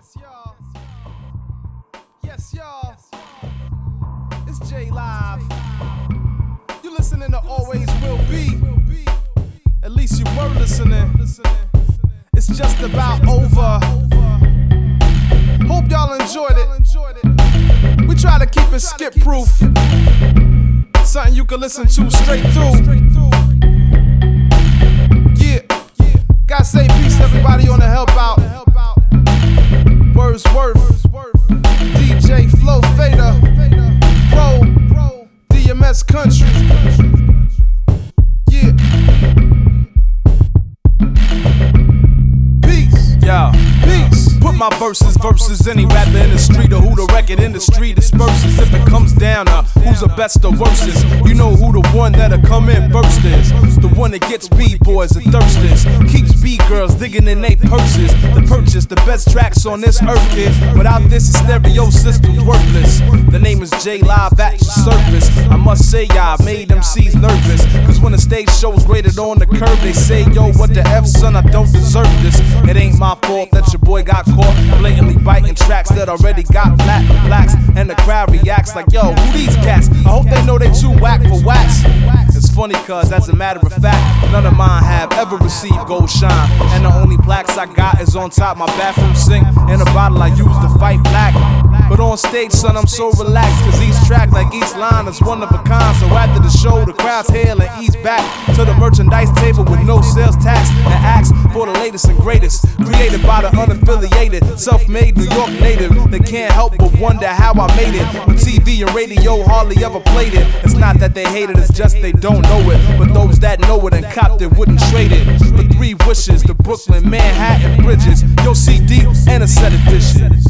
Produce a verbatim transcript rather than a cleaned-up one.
Yes, y'all. It's J Live. You listening to Always Will Be. At least you were listening. It's just about over. Hope y'all enjoyed it. We try to keep it skip proof. Something you can listen to straight through. Yeah. Gotta say peace to everybody on the help out. Wordsworth, D J Flow Fader, Pro, D M S Country. Yeah. Peace. Yeah. Peace. Put my verses versus any rapper in the street, or who the record industry disperses. If it comes down to who's the best or worstest, you know who the one that'll come in first is. The one that gets B-boys and thirsters, keeps B-girls digging in they purses. To purchase the best tracks on this earth, kid. Without this, the stereo system's worthless. The name is J Live at your service. I must say, y'all made M Cs nervous. Cause when the stage show's graded on the curb, they say, yo, what the F, son, I don't deserve this. It ain't my fault that your boy got caught blatantly biting tracks that already got black and blacks. And the crowd reacts like, yo, who these cats? I hope they know they too whack for wax. It's funny cause, as a matter of fact, none of mine have ever received gold shine. And the only plaques I got is on top my bathroom sink and a bottle I use to fight black. But on stage, son, I'm so relaxed, cause each track, like each line, is one of a kind. So after the show, the crowd's hail and ease back to the merchandise table with no sales tax, and ask for the latest and greatest, created by the unaffiliated, self-made New York native. They can't help but wonder how I made it, when T V and radio hardly ever played it. It's not that they hate it, it's just they don't know it. But those that know it and copped it wouldn't trade it for three wishes, the Brooklyn, Manhattan bridges, your C D, and a set of dishes.